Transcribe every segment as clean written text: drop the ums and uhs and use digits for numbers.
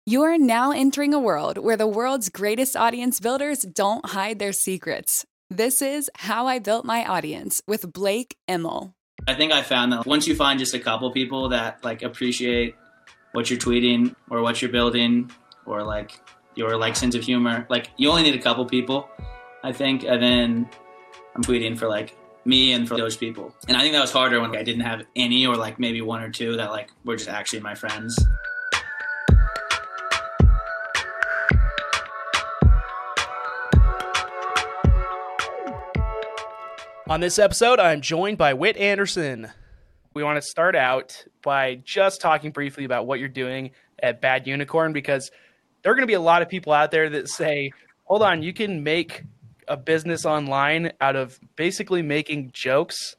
You are now entering a world where the world's greatest audience builders don't hide their secrets. This is How I Built My Audience with Blake Immel. I think I found that once you find just a couple people that appreciate what you're tweeting or what you're building or your sense of humor, you only need a couple people, I think, and then I'm tweeting for me and for those people. And I think that was harder when I didn't have any or maybe one or two that were just actually my friends. On this episode, I'm joined by Whit Anderson. We want to start out by just talking briefly about what you're doing at Bad Unicorn, because there are going to be a lot of people out there that say, hold on, you can make a business online out of basically making jokes.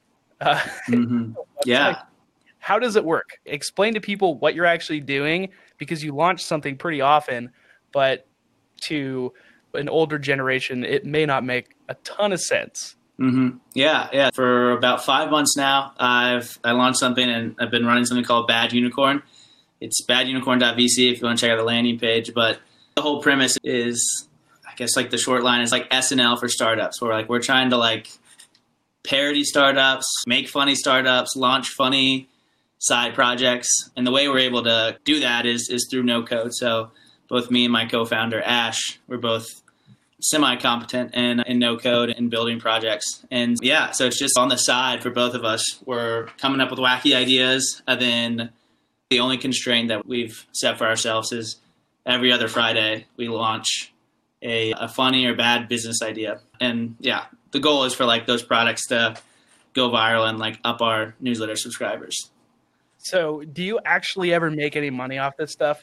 Yeah. How does it work? Explain to people what you're actually doing, because you launch something pretty often, but to an older generation, it may not make a ton of sense. Mm-hmm. Yeah. For about 5 months now, I launched something and I've been running something called Bad Unicorn. It's badunicorn.vc if you want to check out the landing page. But the whole premise is, I guess the short line is SNL for startups, where we're trying to parody startups, make funny startups, launch funny side projects. And the way we're able to do that is through no code. So both me and my co-founder Ash, we're both semi-competent in no code and building projects. And yeah, so it's just on the side for both of us. We're coming up with wacky ideas. And then the only constraint that we've set for ourselves is every other Friday we launch a funny or bad business idea. And yeah, the goal is for those products to go viral and up our newsletter subscribers. So do you actually ever make any money off this stuff?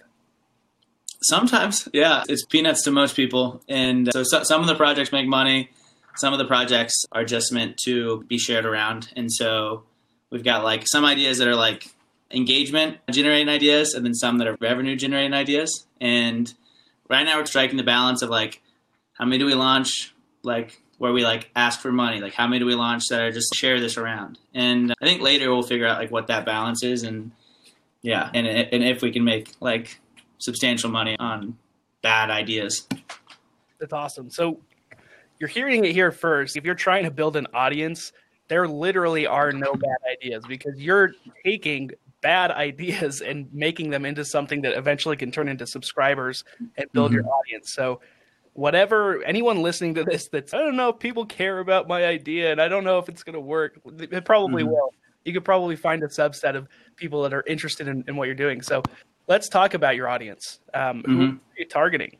Sometimes, yeah. It's peanuts to most people. And so some of the projects make money. Some of the projects are just meant to be shared around. And so we've got some ideas that are engagement generating ideas, and then some that are revenue generating ideas. And right now we're striking the balance of how many do we launch, where we ask for money, how many do we launch that are just share this around. And I think later we'll figure out what that balance is. And yeah, and if we can make substantial money on bad ideas. That's awesome. So you're hearing it here first. If you're trying to build an audience, there literally are no bad ideas, because you're taking bad ideas and making them into something that eventually can turn into subscribers and build your audience. So whatever, anyone listening to this that's, I don't know if people care about my idea and I don't know if it's going to work, it probably will. You could probably find a subset of people that are interested in what you're doing. So let's talk about your audience. Who are you targeting?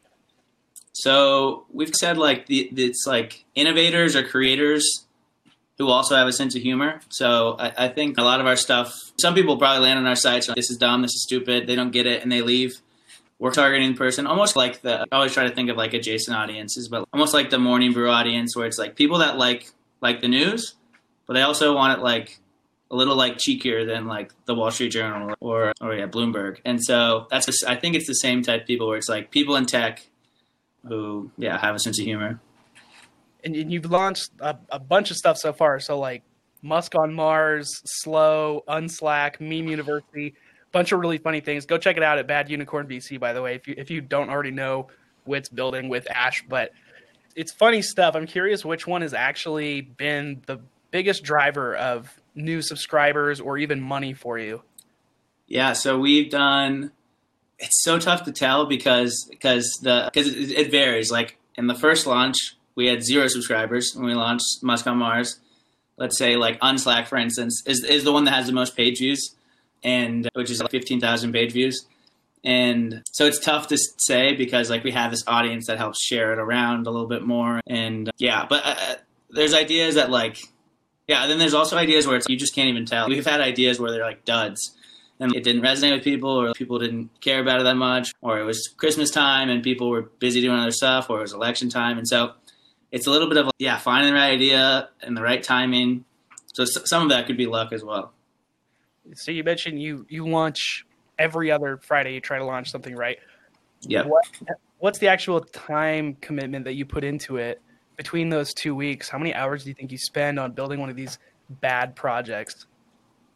So we've said it's innovators or creators who also have a sense of humor. So I think a lot of our stuff, some people probably land on our sites, this is dumb, this is stupid, they don't get it, and they leave. We're targeting the person almost I always try to think of adjacent audiences, but almost like the Morning Brew audience, where it's people that like the news, but they also want it a little cheekier than the Wall Street Journal or Bloomberg. And so I think it's the same type of people, where it's people in tech who have a sense of humor. And you've launched a bunch of stuff so far. So Musk on Mars, Slow, Unslack, Meme University, bunch of really funny things. Go check it out at Bad Unicorn VC, by the way, if you don't already know Whit's building with Ash. But it's funny stuff. I'm curious which one has actually been the biggest driver of new subscribers or even money for you. Yeah, so we've done, it's so tough to tell because it varies. In the first launch, we had 0 subscribers when we launched Musk on Mars. Let's say Unslack, for instance, is the one that has the most page views, and which is 15,000 page views. And so it's tough to say because we have this audience that helps share it around a little bit more. And but there's ideas that then there's also ideas where you just can't even tell. We've had ideas where they're duds and it didn't resonate with people, or people didn't care about it that much, or it was Christmas time and people were busy doing other stuff, or it was election time. And so it's a little bit of finding the right idea and the right timing. So some of that could be luck as well. So you mentioned you launch every other Friday. You try to launch something, right? Yeah. What's the actual time commitment that you put into it between those 2 weeks? How many hours do you think you spend on building one of these bad projects?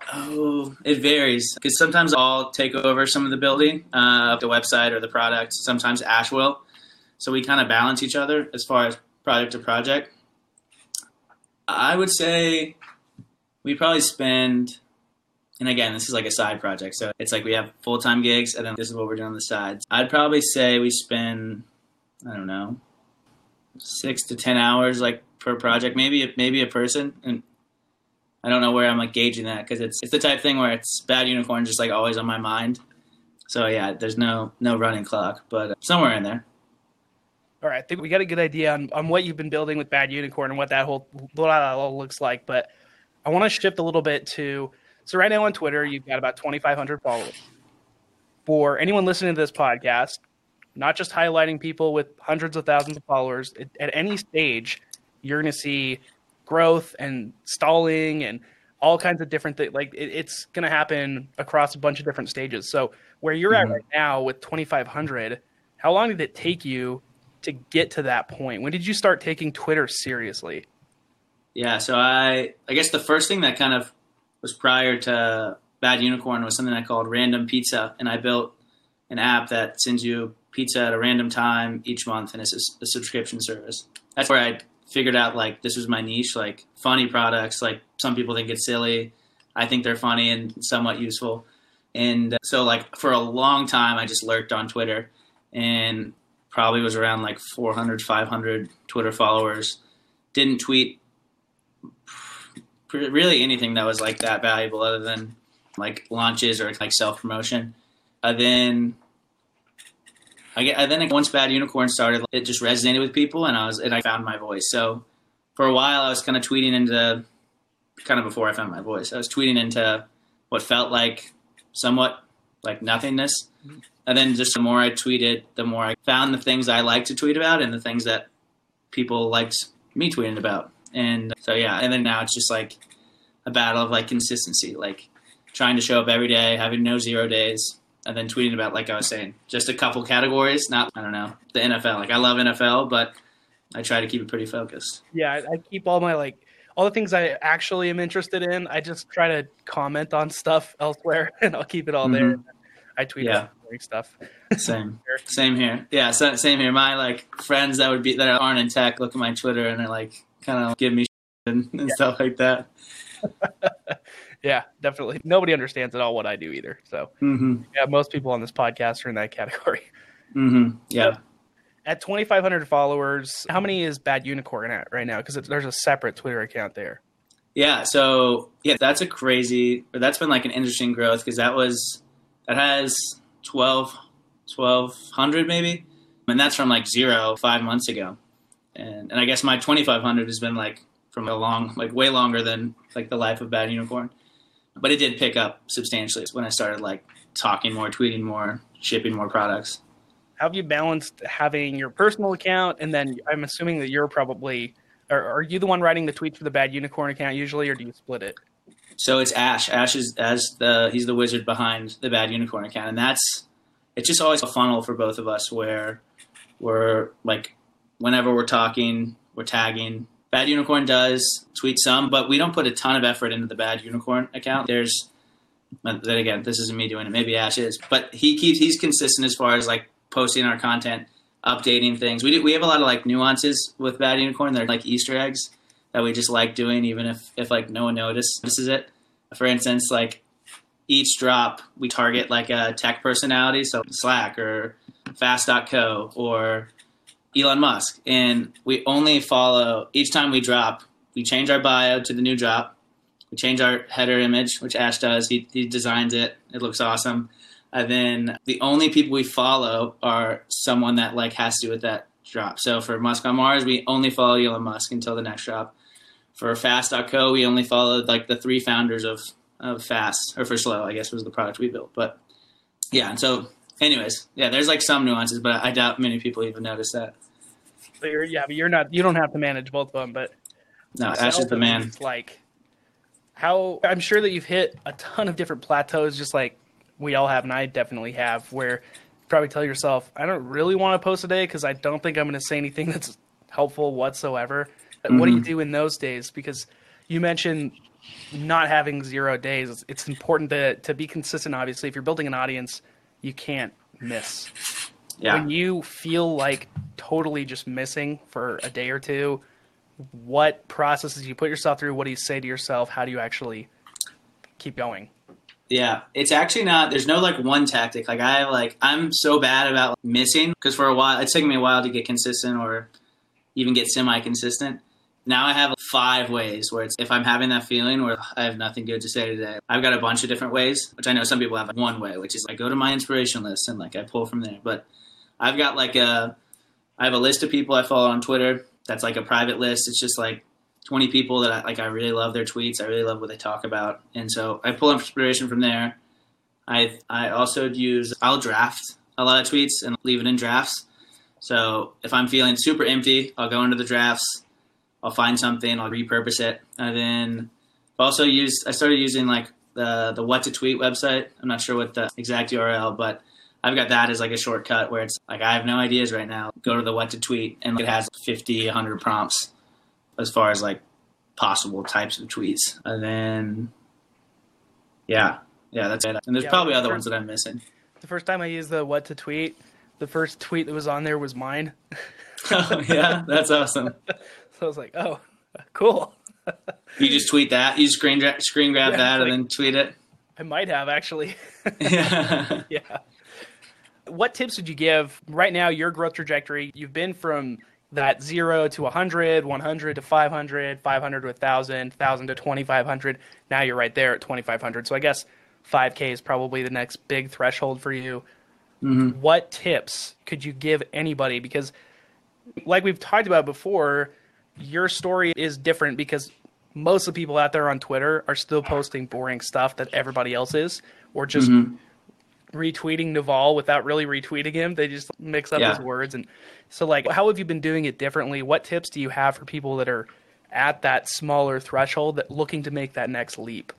Oh, it varies because sometimes I'll take over some of the building of the website or the product. Sometimes Ash will. So we kind of balance each other as far as project to project. I would say we probably spend, and again, this is like a side project. So it's like we have full-time gigs and then this is what we're doing on the sides. I'd probably say we spend, I don't know, 6 to 10 hours like per project, maybe a person. And I don't know where I'm like gauging that because it's the type of thing where it's Bad Unicorn just like always on my mind. So yeah, there's no running clock, but somewhere in there. All right, I think we got a good idea on what you've been building with Bad Unicorn and what that all looks like. But I want to shift a little bit to, so right now on Twitter, you've got about 2,500 followers. For anyone listening to this podcast, not just highlighting people with hundreds of thousands of followers, at any stage, you're going to see growth and stalling and all kinds of different things. Like it's going to happen across a bunch of different stages. So where you're at right now with 2,500, how long did it take you to get to that point? When did you start taking Twitter seriously? Yeah, so I guess the first thing that kind of was prior to Bad Unicorn was something I called Random Pizza, and I built an app that sends you pizza at a random time each month, and it's a subscription service. That's where I figured out like this was my niche, like funny products. Like some people think it's silly, I think they're funny and somewhat useful. And so like for a long time I just lurked on Twitter and probably was around like 400, 500 Twitter followers. Didn't tweet really anything that was like that valuable other than like launches or like self-promotion. Then once Bad Unicorn started, it just resonated with people and I found my voice. So for a while I was kind of tweeting into, kind of before I found my voice, I was tweeting into what felt like somewhat like nothingness. And then just the more I tweeted, the more I found the things I like to tweet about and the things that people liked me tweeting about. And so, yeah. And then now it's just like a battle of like consistency, like trying to show up every day, having no 0 days, and then tweeting about, like I was saying, just a couple categories, not, I don't know, the NFL. Like I love NFL, but I try to keep it pretty focused. Yeah, I keep all my all the things I actually am interested in. I just try to comment on stuff elsewhere and I'll keep it all there. I tweet out stuff. Same here. Yeah, same here. My like friends that aren't in tech look at my Twitter and they're like kind of give me shit and stuff like that. Yeah, definitely. Nobody understands at all what I do either. So yeah, most people on this podcast are in that category. Yeah. So, at 2,500 followers, how many is Bad Unicorn at right now? Because there's a separate Twitter account there. Yeah. So yeah, that's been like an interesting growth because that has 1,200 maybe. And that's from like 0 5 months ago. And I guess my 2,500 has been like from way longer than like the life of Bad Unicorn. But it did pick up substantially when I started like talking more, tweeting more, shipping more products. How have you balanced having your personal account and then I'm assuming that you're probably, are you the one writing the tweets for the Bad Unicorn account usually, or do you split it? So it's Ash. Ash is he's the wizard behind the Bad Unicorn account, and it's just always a funnel for both of us where we're like, whenever we're talking, we're tagging. Bad Unicorn does tweet some, but we don't put a ton of effort into the Bad Unicorn account. Then again, this isn't me doing it. Maybe Ash is, but he's consistent as far as like posting our content, updating things. We have a lot of like nuances with Bad Unicorn. They're like Easter eggs that we just like doing, even if like no one notices it. For instance, like each drop we target like a tech personality, so Slack or Fast.co or Elon Musk, and we only follow each time we drop. We change our bio to the new drop. We change our header image, which Ash does. He designs it. It looks awesome. And then the only people we follow are someone that like has to do with that drop. So for Musk on Mars, we only follow Elon Musk until the next drop. For Fast.co, we only followed like the 3 founders of Fast, or for Slow, I guess was the product we built. But yeah, and so anyways, yeah, there's like some nuances, but I doubt many people even notice that. But you don't have to manage both of them, but no, Ash is the man. It's like how I'm sure that you've hit a ton of different plateaus, just like we all have, and I definitely have, where you probably tell yourself, I don't really want to post today because I don't think I'm going to say anything that's helpful whatsoever. What do you do in those days? Because you mentioned not having 0 days. It's important to be consistent. Obviously, if you're building an audience, you can't miss. Yeah. When you feel like totally just missing for a day or two, what processes you put yourself through? What do you say to yourself? How do you actually keep going? Yeah, it's actually not, there's no like one tactic. Like I'm so bad about like, missing, because for a while, it's taken me a while to get consistent or even get semi-consistent. Now I have 5 ways where it's, if I'm having that feeling where I have nothing good to say today, I've got a bunch of different ways, which I know some people have one way, which is I go to my inspiration list and like I pull from there. But I've got I have a list of people I follow on Twitter. That's like a private list. It's just like 20 people that I really love their tweets. I really love what they talk about. And so I pull inspiration from there. I also I'll draft a lot of tweets and leave it in drafts. So if I'm feeling super empty, I'll go into the drafts. I'll find something, I'll repurpose it. And then I started using like the What to Tweet website. I'm not sure what the exact URL, but I've got that as like a shortcut where it's like, I have no ideas right now. Go to the What to Tweet, and it has 50, 100 prompts as far as like possible types of tweets. And then, yeah, that's it. And there's probably other ones that I'm missing. The first time I used the What to Tweet, the first tweet that was on there was mine. Oh, yeah, that's awesome. So I was like, oh, cool. You just tweet that? You screen grab that and then tweet it? I might have, actually. Yeah. Yeah. What tips would you give right now, your growth trajectory? You've been from that 0 to 100, 100 to 500, 500 to 1,000, 1,000 to 2,500. Now you're right there at 2,500. So I guess 5K is probably the next big threshold for you. Mm-hmm. What tips could you give anybody? Because like we've talked about before, your story is different because most of the people out there on Twitter are still posting boring stuff that everybody else is, or just retweeting Naval without really retweeting him. They just mix up his words. And so like, how have you been doing it differently? What tips do you have for people that are at that smaller threshold that looking to make that next leap?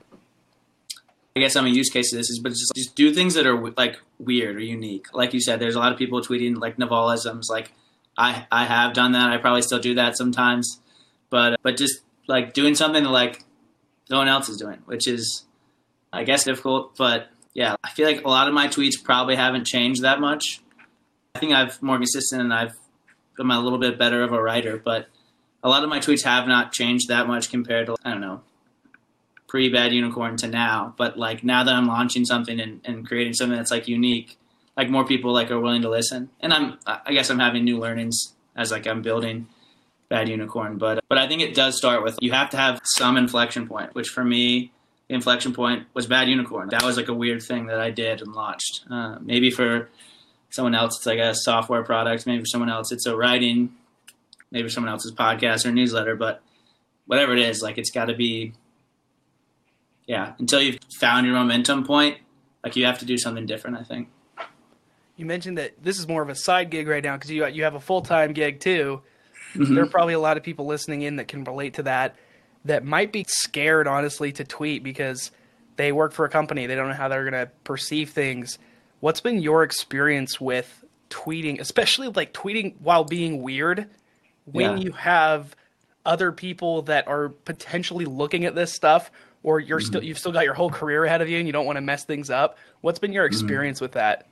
I guess I'm a use case of this, but just do things that are like weird or unique. Like you said, there's a lot of people tweeting like Navalisms. Like I have done that. I probably still do that sometimes, but just like doing something that like no one else is doing, which is, I guess, difficult. But yeah, I feel like a lot of my tweets probably haven't changed that much. I think I've more consistent and I'm a little bit better of a writer, but a lot of my tweets have not changed that much compared to, I don't know, pre-Bad Unicorn to now. But like now that I'm launching something and creating something that's like unique, like more people like are willing to listen. And I guess I'm having new learnings as like I'm building Bad Unicorn. But I think it does start with, you have to have some inflection point, which for me, the inflection point was Bad Unicorn. That was like a weird thing that I did and launched. Maybe for someone else, it's like a software product. Maybe for someone else, it's a writing. Maybe for someone else's podcast or newsletter. But whatever it is, like it's got to be, until you've found your momentum point, like you have to do something different, I think. You mentioned that this is more of a side gig right now because you have a full-time gig too. Mm-hmm. There are probably a lot of people listening in that can relate to that might be scared, honestly, to tweet because they work for a company. They don't know how they're going to perceive things. What's been your experience with tweeting, especially like tweeting while being weird when you have other people that are potentially looking at this stuff, or you've still got your whole career ahead of you and you don't want to mess things up? What's been your experience with that?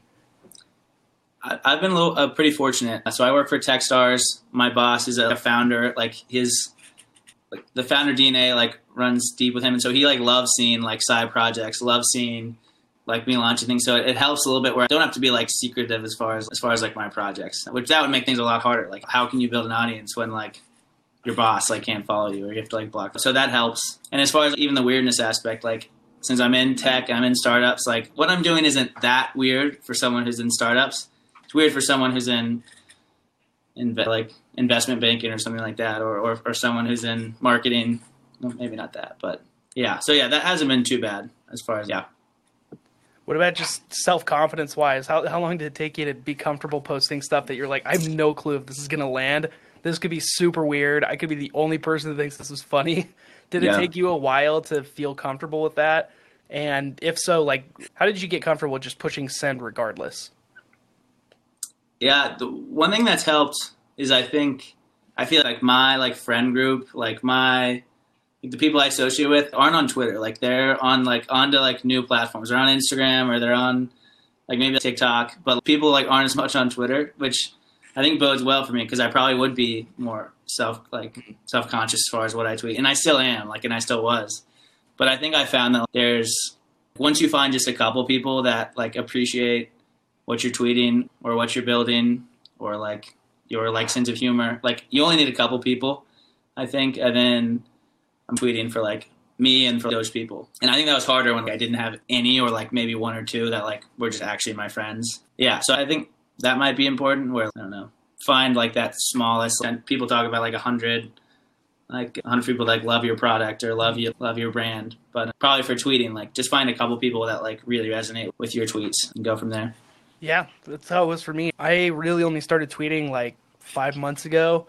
I've been pretty fortunate. So I work for Techstars. My boss is a founder. Like the founder DNA like runs deep with him, and so he like loves seeing like side projects, loves seeing like me launching things. So it helps a little bit where I don't have to be like secretive as far as like my projects, which that would make things a lot harder. Like how can you build an audience when like your boss like can't follow you or you have to like block them? So that helps. And as far as even the weirdness aspect, like since I'm in tech, I'm in startups, like what I'm doing isn't that weird for someone who's in startups. It's weird for someone who's in like investment banking or something like that, or someone who's in marketing. Well, maybe not that, but yeah. So yeah, that hasn't been too bad as far as What about just self-confidence wise? How long did it take you to be comfortable posting stuff that you're like, I have no clue if this is gonna land. This could be super weird. I could be the only person that thinks this is funny. Did it take you a while to feel comfortable with that? And if so, like, how did you get comfortable with just pushing send regardless? Yeah, the one thing that's helped is I feel like my like friend group, like my the people I associate with aren't on Twitter. Like they're on like onto like new platforms. They're on Instagram or they're on like maybe TikTok, but people like aren't as much on Twitter, which I think bodes well for me because I probably would be more self-conscious as far as what I tweet. And I still am, like, and I still was. But I think I found that once you find just a couple people that like appreciate what you're tweeting or what you're building or like your like sense of humor, like you only need a couple people, I think. And then I'm tweeting for like me and for those people. And I think that was harder when I didn't have any or like maybe one or two that like were just actually my friends. Yeah. So I think that might be important where, I don't know, find like that smallest, and people talk about like 100 people like love your product or love your brand. But probably for tweeting, like just find a couple people that like really resonate with your tweets and go from there. Yeah, that's how it was for me. I really only started tweeting like 5 months ago.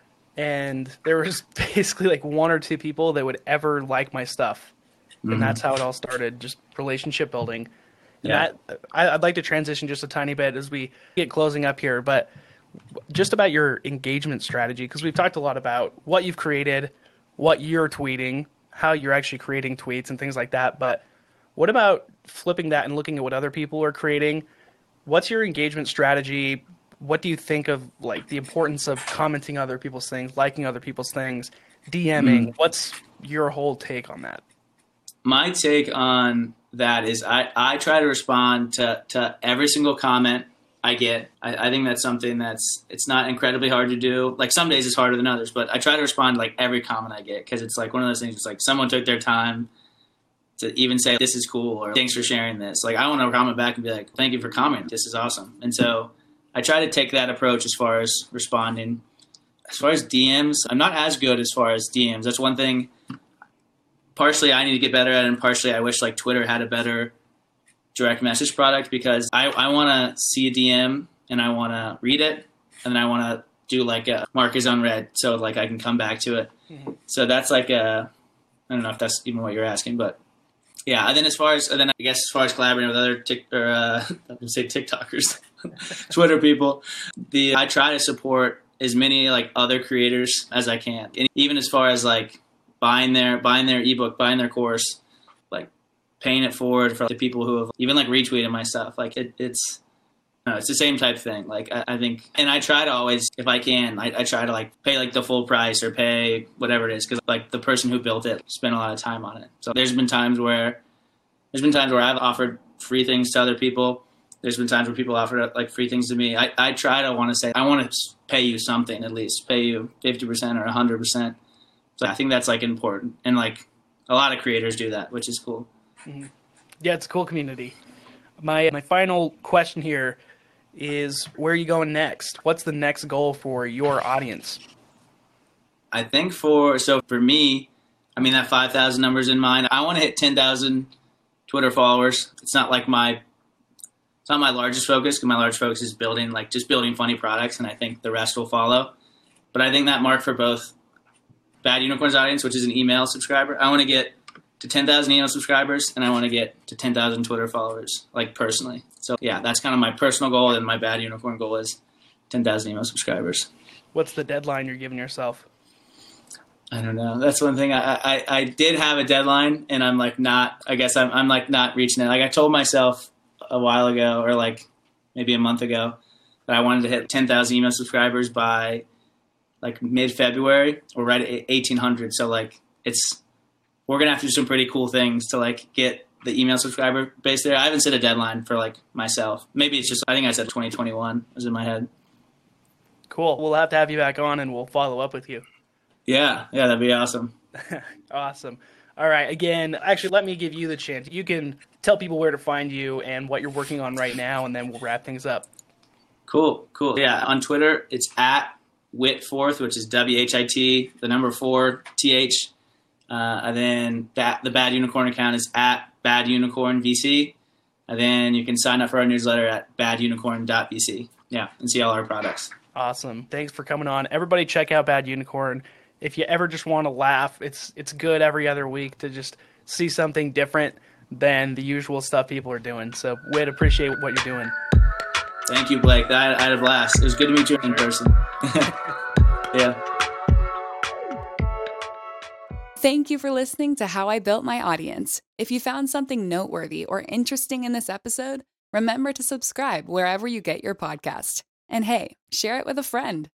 And there was basically like one or two people that would ever like my stuff. And that's how it all started, just relationship building. And that, I'd like to transition just a tiny bit as we get closing up here, but just about your engagement strategy, because we've talked a lot about what you've created, what you're tweeting, how you're actually creating tweets and things like that. But what about flipping that and looking at what other people are creating? What's your engagement strategy? What do you think of like the importance of commenting other people's things, liking other people's things, DMing? What's your whole take on that? My take on that is I try to respond to every single comment I get. I think that's something it's not incredibly hard to do. Like some days it's harder than others, but I try to respond to like every comment I get because it's like one of those things. It's like someone took their time to even say this is cool or thanks for sharing this. Like I want to comment back and be like, thank you for commenting. This is awesome. And so I try to take that approach as far as responding. As far as DMs, I'm not as good as far as DMs. That's one thing partially I need to get better at, and partially I wish like Twitter had a better direct message product because I want to see a DM and I want to read it and then I want to do like a mark as unread so like I can come back to it. So that's like I don't know if that's even what you're asking, but yeah. And then as far as collaborating with other TikTokers, Twitter people, I try to support as many like other creators as I can. And even as far as like buying their ebook, buying their course, like paying it forward for the people who have even like retweeted my stuff. Like it's the same type thing. Like I think, and I try to always, if I can, I try to like pay like the full price or pay whatever it is. Cause like the person who built it spent a lot of time on it. So there's been times where I've offered free things to other people. There's been times where people offer like free things to me. I try to want to say, I want to pay you something, at least pay you 50% or 100%. So I think that's like important. And like a lot of creators do that, which is cool. Yeah, it's a cool community. My final question here is, where are you going next? What's the next goal for your audience? I think for me, I mean, that 5,000 numbers in mind, I want to hit 10,000 Twitter followers. It's not my largest focus, because my large focus is building funny products, and I think the rest will follow. But I think that mark for both Bad Unicorn's audience, which is an email subscriber, I want to get to 10,000 email subscribers, and I want to get to 10,000 Twitter followers, like personally. So yeah, that's kind of my personal goal, and my Bad Unicorn goal is 10,000 email subscribers. What's the deadline you're giving yourself? I don't know. That's one thing. I did have a deadline, and I'm like not reaching it. Like I told myself a while ago, or like maybe a month ago, that I wanted to hit 10,000 email subscribers by like mid-February or right at 1,800. So like we're going to have to do some pretty cool things to like get the email subscriber base there. I haven't set a deadline for like myself. Maybe it's just, I think I said 2021 was in my head. Cool. We'll have to have you back on and we'll follow up with you. Yeah, that'd be awesome. Awesome. All right. Again, actually, let me give you the chance. You can tell people where to find you and what you're working on right now, and then we'll wrap things up. Cool. Yeah, on Twitter, it's at Whit4th, which is WHIT, the number 4TH. And then the Bad Unicorn account is at Bad Unicorn VC. And then you can sign up for our newsletter at badunicorn.vc. Yeah, and see all our products. Awesome. Thanks for coming on. Everybody check out Bad Unicorn. If you ever just want to laugh, it's good every other week to just see something different than the usual stuff people are doing. So we'd appreciate what you're doing. Thank you, Blake. I had a blast. It was good to meet you in person. Yeah. Thank you for listening to How I Built My Audience. If you found something noteworthy or interesting in this episode, remember to subscribe wherever you get your podcast. And hey, share it with a friend.